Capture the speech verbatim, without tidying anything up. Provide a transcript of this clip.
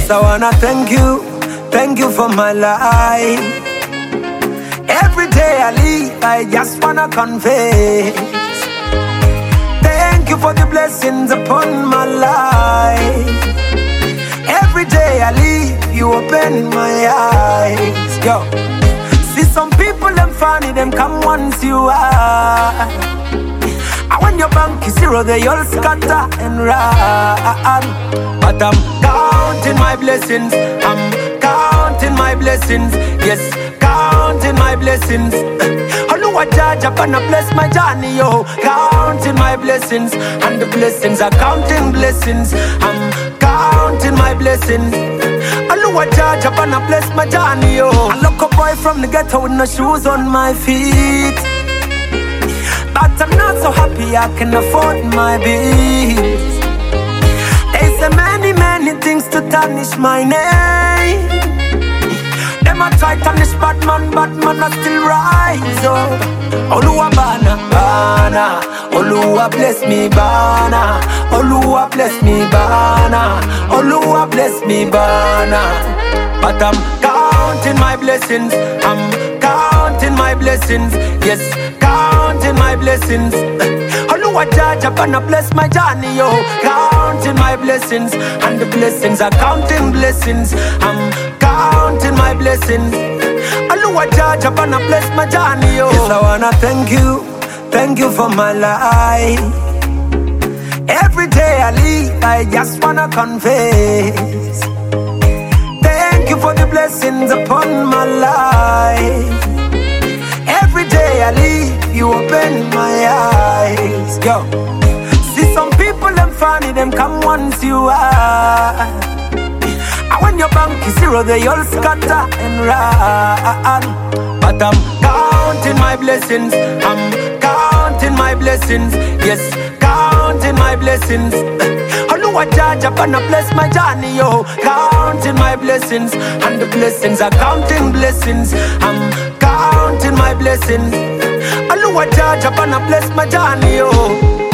Yes, I wanna thank you, thank you for my life. Every day I live, I just wanna confess. Thank you for the blessings upon my life. Every day I live, you open my eyes. Yo, see some people them funny, them come once you are. And when your bank is zero, they all scatter and run. But I'm counting my blessings, I'm counting my blessings. Yes, counting my blessings. Oluwa Jaja gonna bless my journey, yo. Counting my blessings, and the blessings are counting blessings. I'm counting my blessings. Oluwa Jaja gonna bless my journey, yo. I look a boy from the ghetto with no shoes on my feet, but I'm not so happy I can afford my bills. They say many, many things to tarnish my name. Them a try tarnish bad man, bad man I still rise up. Oluwa bana, bana. Oluwa bless me bana. Oluwa bless me bana. Oluwa bless me bana. But I'm counting my blessings, I'm counting my blessings. Yes, counting my blessings. Oluwa Jaja gonna bless my journey, yo. Counting my blessings, and the blessings are counting blessings. I'm counting my blessings. Oluwa Jaja gonna bless my journey, yo. Yes, I wanna thank you, thank you for my life. Every day I live, I just wanna confess. Thank you for the blessings upon my life. Every day I live, you open my eyes. Yo, see some people them funny, them come once you are. And when your bank is zero, they all scatter and run. But I'm counting my blessings, I'm counting my blessings. Yes, counting my blessings. Oluwa Jaja gonna bless my journey, yo. Counting my blessings, and the blessings are counting blessings. I'm counting my blessings. Oluwa Jaja gonna bless my journey, yo.